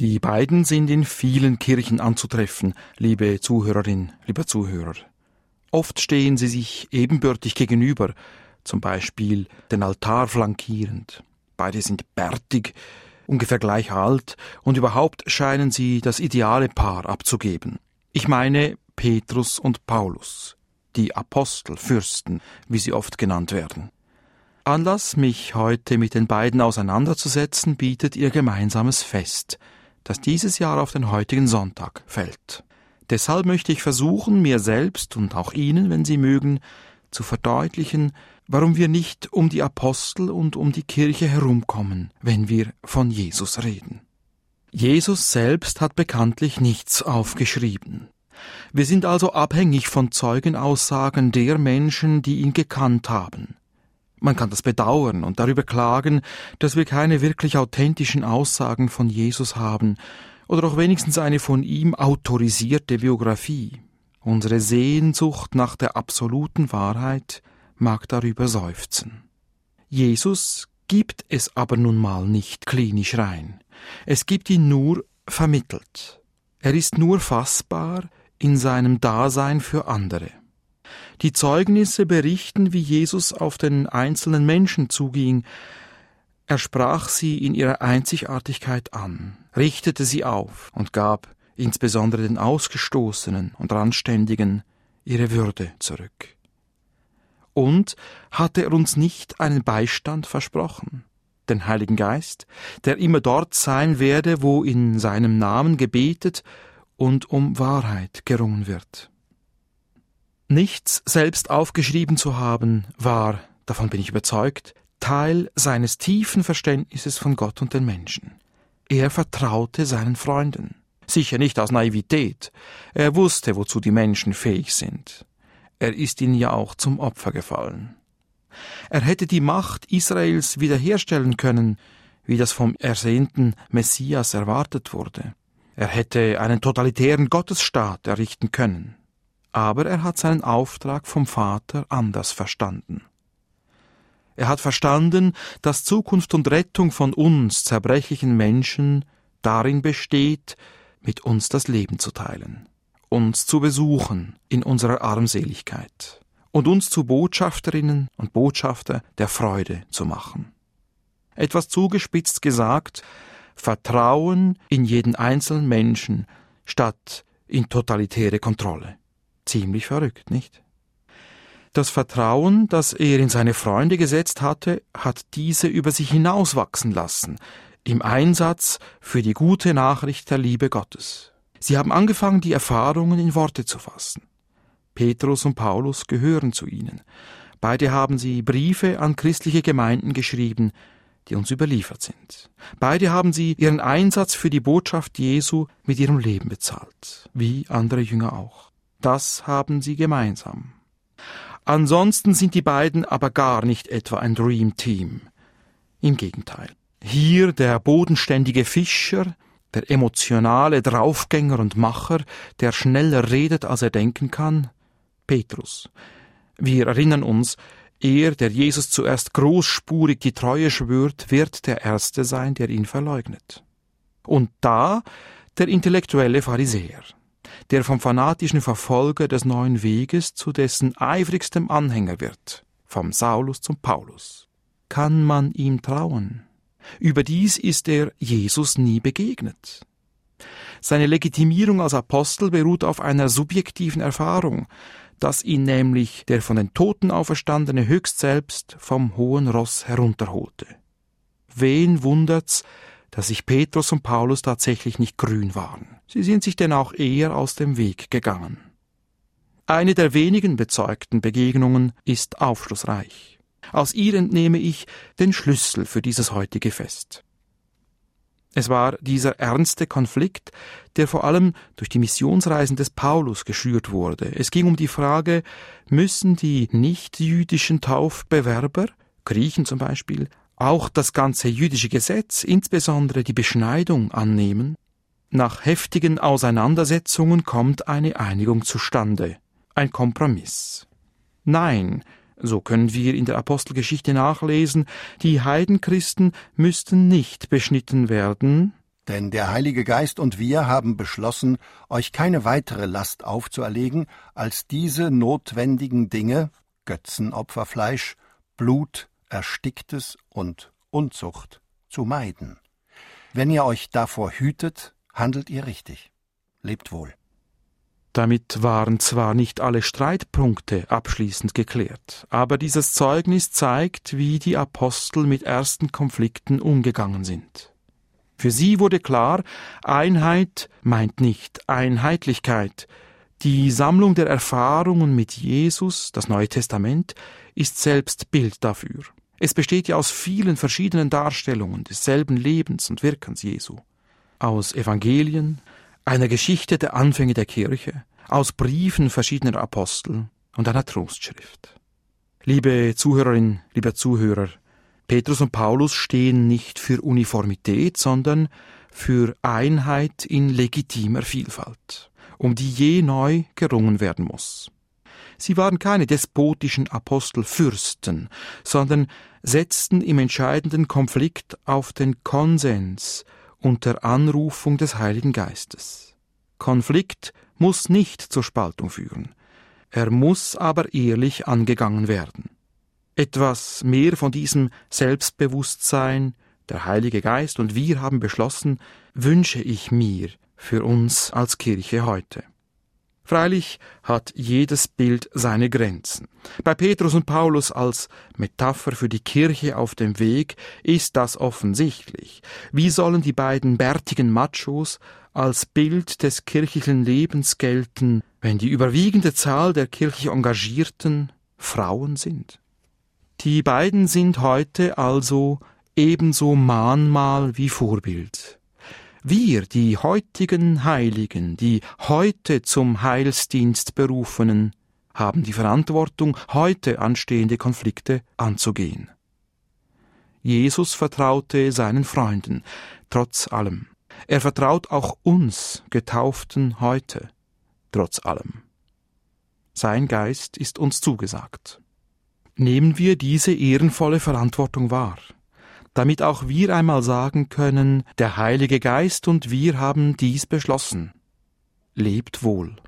Die beiden sind in vielen Kirchen anzutreffen, liebe Zuhörerin, lieber Zuhörer. Oft stehen sie sich ebenbürtig gegenüber, zum Beispiel den Altar flankierend. Beide sind bärtig, ungefähr gleich alt und überhaupt scheinen sie das ideale Paar abzugeben. Ich meine Petrus und Paulus, die Apostel, Fürsten, wie sie oft genannt werden. Anlass, mich heute mit den beiden auseinanderzusetzen, bietet ihr gemeinsames Fest, das dieses Jahr auf den heutigen Sonntag fällt. Deshalb möchte ich versuchen, mir selbst und auch Ihnen, wenn Sie mögen, zu verdeutlichen, warum wir nicht um die Apostel und um die Kirche herumkommen, wenn wir von Jesus reden. Jesus selbst hat bekanntlich nichts aufgeschrieben. Wir sind also abhängig von Zeugenaussagen der Menschen, die ihn gekannt haben. Man kann das bedauern und darüber klagen, dass wir keine wirklich authentischen Aussagen von Jesus haben oder auch wenigstens eine von ihm autorisierte Biografie. Unsere Sehnsucht nach der absoluten Wahrheit mag darüber seufzen. Jesus gibt es aber nun mal nicht klinisch rein. Es gibt ihn nur vermittelt. Er ist nur fassbar in seinem Dasein für andere. Die Zeugnisse berichten, wie Jesus auf den einzelnen Menschen zuging. Er sprach sie in ihrer Einzigartigkeit an, richtete sie auf und gab insbesondere den Ausgestoßenen und Randständigen ihre Würde zurück. Und hatte er uns nicht einen Beistand versprochen, den Heiligen Geist, der immer dort sein werde, wo in seinem Namen gebetet und um Wahrheit gerungen wird. Nichts selbst aufgeschrieben zu haben, war, davon bin ich überzeugt, Teil seines tiefen Verständnisses von Gott und den Menschen. Er vertraute seinen Freunden. Sicher nicht aus Naivität. Er wusste, wozu die Menschen fähig sind. Er ist ihnen ja auch zum Opfer gefallen. Er hätte die Macht Israels wiederherstellen können, wie das vom ersehnten Messias erwartet wurde. Er hätte einen totalitären Gottesstaat errichten können. Aber er hat seinen Auftrag vom Vater anders verstanden. Er hat verstanden, dass Zukunft und Rettung von uns, zerbrechlichen Menschen, darin besteht, mit uns das Leben zu teilen, uns zu besuchen in unserer Armseligkeit und uns zu Botschafterinnen und Botschafter der Freude zu machen. Etwas zugespitzt gesagt, Vertrauen in jeden einzelnen Menschen statt in totalitäre Kontrolle. Ziemlich verrückt, nicht? Das Vertrauen, das er in seine Freunde gesetzt hatte, hat diese über sich hinauswachsen lassen, im Einsatz für die gute Nachricht der Liebe Gottes. Sie haben angefangen, die Erfahrungen in Worte zu fassen. Petrus und Paulus gehören zu ihnen. Beide haben sie Briefe an christliche Gemeinden geschrieben, die uns überliefert sind. Beide haben sie ihren Einsatz für die Botschaft Jesu mit ihrem Leben bezahlt, wie andere Jünger auch. Das haben sie gemeinsam. Ansonsten sind die beiden aber gar nicht etwa ein Dream Team. Im Gegenteil. Hier der bodenständige Fischer, der emotionale Draufgänger und Macher, der schneller redet, als er denken kann, Petrus. Wir erinnern uns, er, der Jesus zuerst großspurig die Treue schwört, wird der Erste sein, der ihn verleugnet. Und da der intellektuelle Pharisäer, der vom fanatischen Verfolger des neuen Weges zu dessen eifrigstem Anhänger wird, vom Saulus zum Paulus. Kann man ihm trauen? Überdies ist er Jesus nie begegnet. Seine Legitimierung als Apostel beruht auf einer subjektiven Erfahrung, dass ihn nämlich der von den Toten auferstandene höchst selbst vom hohen Ross herunterholte. Wen wundert's, dass sich Petrus und Paulus tatsächlich nicht grün waren. Sie sind sich denn auch eher aus dem Weg gegangen. Eine der wenigen bezeugten Begegnungen ist aufschlussreich. Aus ihr entnehme ich den Schlüssel für dieses heutige Fest. Es war dieser ernste Konflikt, der vor allem durch die Missionsreisen des Paulus geschürt wurde. Es ging um die Frage, müssen die nicht-jüdischen Taufbewerber, Griechen zum Beispiel, auch das ganze jüdische Gesetz, insbesondere die Beschneidung, annehmen? Nach heftigen Auseinandersetzungen kommt eine Einigung zustande, ein Kompromiss. Nein, so können wir in der Apostelgeschichte nachlesen, die Heidenchristen müssten nicht beschnitten werden, Denn der Heilige Geist und wir haben beschlossen, euch keine weitere Last aufzuerlegen, als diese notwendigen Dinge, Götzenopferfleisch, Blut, Ersticktes und Unzucht, zu meiden. Wenn ihr euch davor hütet, handelt ihr richtig. Lebt wohl. Damit waren zwar nicht alle Streitpunkte abschließend geklärt, aber dieses Zeugnis zeigt, wie die Apostel mit ersten Konflikten umgegangen sind. Für sie wurde klar, Einheit meint nicht Einheitlichkeit. Die Sammlung der Erfahrungen mit Jesus, das Neue Testament, ist selbst Bild dafür. Es besteht ja aus vielen verschiedenen Darstellungen desselben Lebens und Wirkens Jesu. Aus Evangelien, einer Geschichte der Anfänge der Kirche, aus Briefen verschiedener Apostel und einer Trostschrift. Liebe Zuhörerin, lieber Zuhörer, Petrus und Paulus stehen nicht für Uniformität, sondern für Einheit in legitimer Vielfalt, um die je neu gerungen werden muss. Sie waren keine despotischen Apostelfürsten, sondern setzten im entscheidenden Konflikt auf den Konsens unter Anrufung des Heiligen Geistes. Konflikt muss nicht zur Spaltung führen, er muss aber ehrlich angegangen werden. Etwas mehr von diesem Selbstbewusstsein, der Heilige Geist und wir haben beschlossen, wünsche ich mir für uns als Kirche heute. Freilich hat jedes Bild seine Grenzen. Bei Petrus und Paulus als Metapher für die Kirche auf dem Weg ist das offensichtlich. Wie sollen die beiden bärtigen Machos als Bild des kirchlichen Lebens gelten, wenn die überwiegende Zahl der kirchlich Engagierten Frauen sind? Die beiden sind heute also ebenso Mahnmal wie Vorbild. Wir, die heutigen Heiligen, die heute zum Heilsdienst Berufenen, haben die Verantwortung, heute anstehende Konflikte anzugehen. Jesus vertraute seinen Freunden, trotz allem. Er vertraut auch uns, Getauften, heute, trotz allem. Sein Geist ist uns zugesagt. Nehmen wir diese ehrenvolle Verantwortung wahr, damit auch wir einmal sagen können, der Heilige Geist und wir haben dies beschlossen. Lebt wohl.